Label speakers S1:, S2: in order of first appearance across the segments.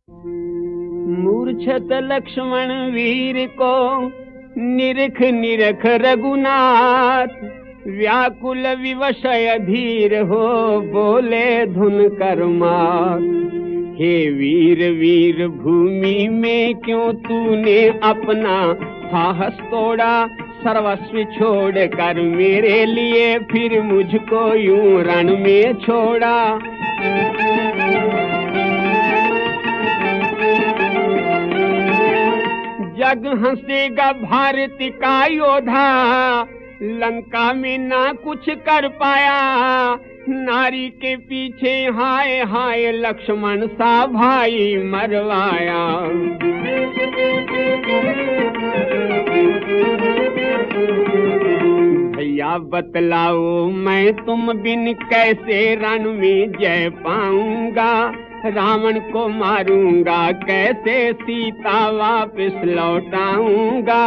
S1: मूर्छत लक्ष्मण वीर को निरख निरख रघुनाथ, व्याकुल विवशय धीर हो बोले धुन कर मात। हे वीर वीर भूमि में क्यों तूने अपना साहस तोड़ा, सर्वस्व छोड़ कर मेरे लिए फिर मुझको यूं रण में छोड़ा। जग हंसेगा भारत का योद्धा, लंका में ना कुछ कर पाया, नारी के पीछे हाय हाय लक्ष्मण सा भाई मरवाया। भैया बतलाओ मैं तुम बिन कैसे रण में जय पाऊंगा, रावण को मारूंगा कैसे सीता वापस लौटाऊंगा।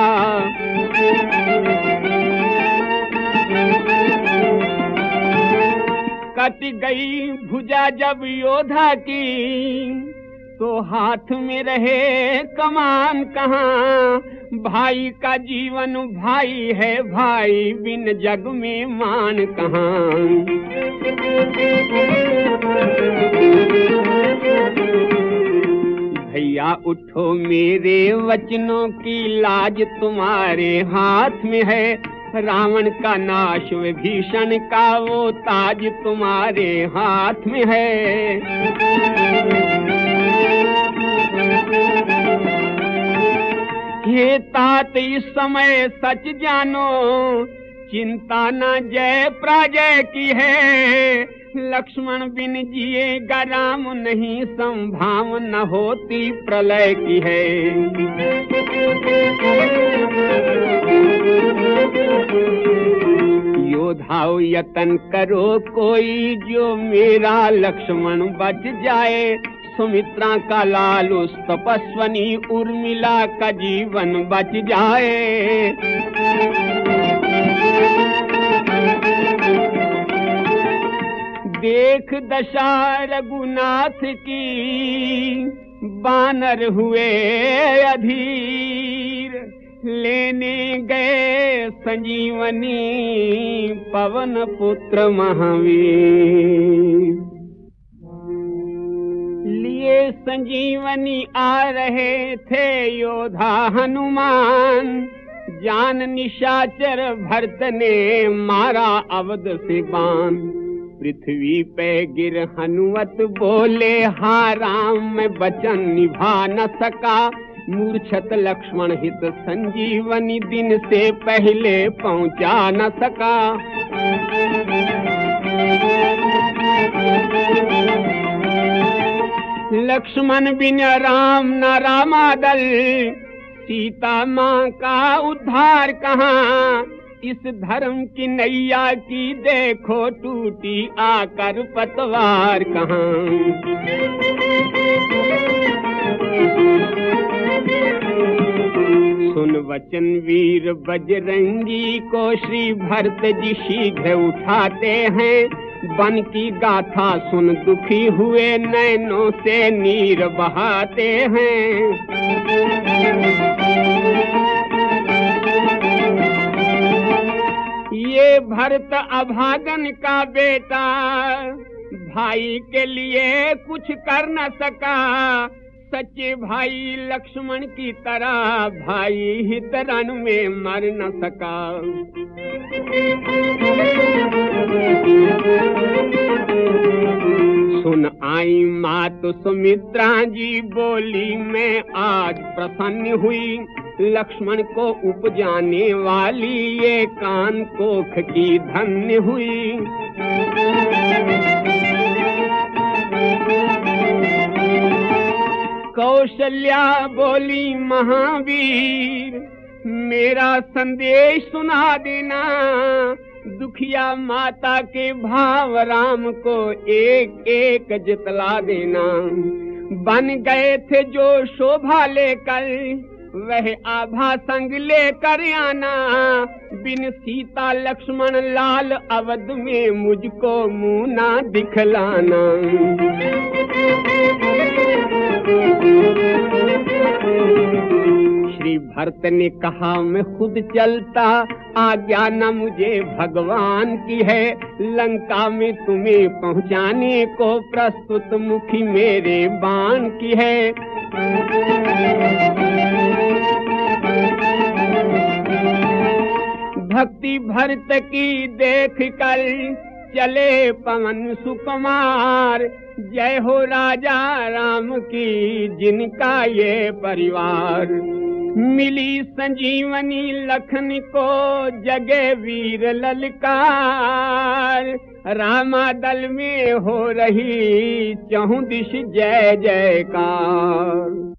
S1: कट गई भुजा जब योद्धा की, तो हाथ में रहे कमान कहाँ, भाई का जीवन भाई है भाई बिन जग में मान कहाँ। भैया उठो मेरे वचनों की लाज तुम्हारे हाथ में है, रावण का नाश विभीषण का वो ताज तुम्हारे हाथ में है। हे तात इस समय सच जानो, चिंता न जय पराजय की है, लक्ष्मण बिन जिएगा राम नहीं संभावना होती प्रलय की है। योद्धाओ यतन करो कोई जो मेरा लक्ष्मण बच जाए, सुमित्रा का लाल उस तपस्वनी उर्मिला का जीवन बच जाए। देख दशा रघुनाथ की, बानर हुए अधीर, लेने गए संजीवनी पवन पुत्र महावीर। लिए संजीवनी आ रहे थे योद्धा हनुमान, जान निशाचर भरत ने मारा अवध से बाण। पृथ्वी पे गिर हनुमत बोले हा राम मैं वचन निभा न सका, मूर्छत लक्ष्मण हित संजीवनी दिन से पहले पहुंचा न सका। लक्ष्मण बिन राम न रामादल, सीता माँ का उद्धार कहाँ, इस धर्म की नैया की देखो टूटी आकर पतवार कहाँ। सुन वचन वीर बजरंगी को श्री भरत जी शीघ्र उठाते हैं, बन की गाथा सुन दुखी हुए नैनों से नीर बहाते हैं। ये भरत अभागन का बेटा, भाई के लिए कुछ कर न सका, सच्चे भाई लक्ष्मण की तरह भाई हित रण में मर न सका। सुन आई मात सुमित्रा जी बोली मैं आज प्रसन्न हुई, लक्ष्मण को उपजाने वाली ये कान कोख की धन्य हुई। कौशल्या बोली महावीर मेरा संदेश सुना देना, दुखिया माता के भाव राम को एक एक जितला देना। बन गए थे जो शोभा लेकर वह आभा संग लेकर आना, बिन सीता लक्ष्मण लाल अवध में मुझको मुँह ना दिखलाना। भरत ने कहा मैं खुद चलता, आज्ञा न मुझे भगवान की है, लंका में तुम्हें पहुंचाने को प्रस्तुत मुखी मेरे बाण की है। भक्ति भरत की देख कर चले पवन सुकुमार, जय हो राजा राम की जिनका ये परिवार। मिली संजीवनी लखन को जगे वीर ललकार, रामा दल में हो रही चहुं दिश जय जयकार।